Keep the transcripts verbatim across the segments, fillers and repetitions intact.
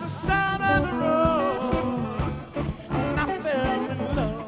the side of the road, and I fell in love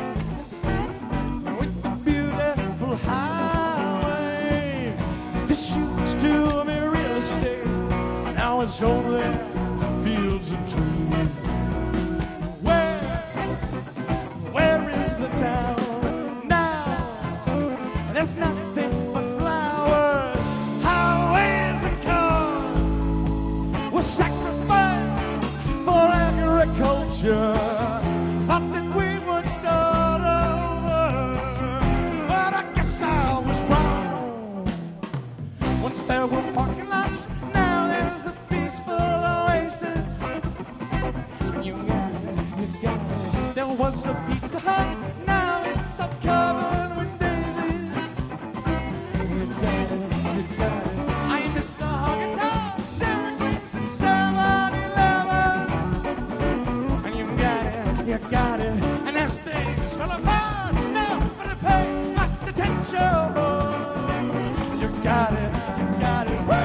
with the beautiful highway. This used to be real estate, now it's only fields and trees. Where, where is the town now? There's nothing but flowers, highways and cars. Was sacrificed for agriculture. Thought that we would start over, but I guess I was wrong. Once there were parking lots, now there's a peaceful oasis. You got it, you got it. There was a Pizza Hut, now it's up covered with daisies. You got it, you got it. I miss the honky tonk, Dairy Queens, and seven eleven. And you got it, you got it. And as things fell apart, now but I pay much attention. You got it, you got it. Woo!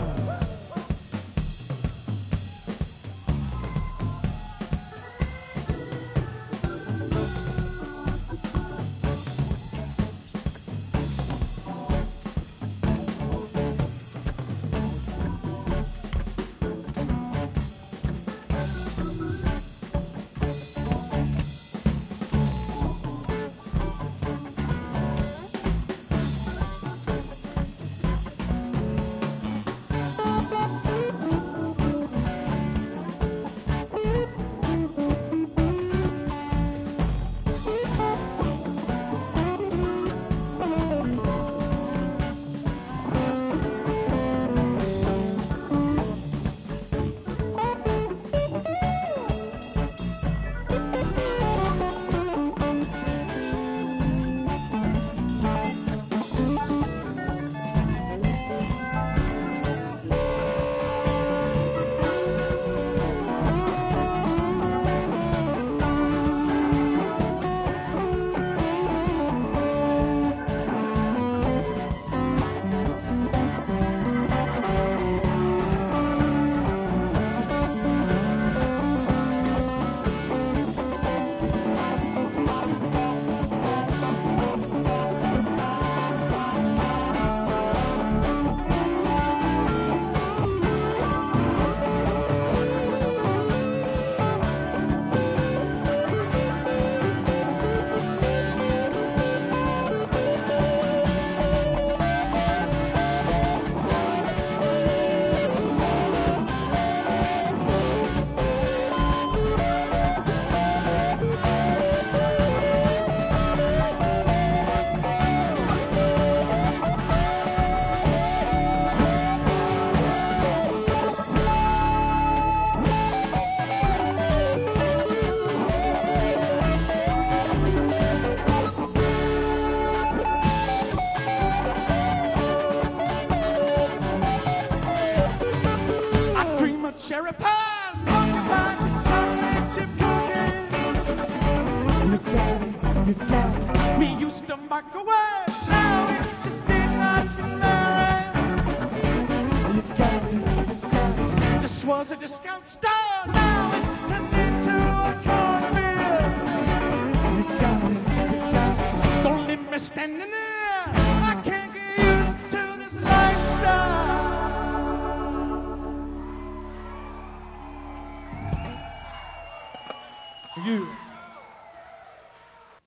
Cherry pies, pumpkin pies, and chocolate chip cookies. You got it, you got it. We used to microwave, now we just need nuts and berries. You got it, you got it. This was a discount store, now it's turned into a cornfield. You got it, you got it. Don't leave me standing there, I can't get used to this lifestyle. You.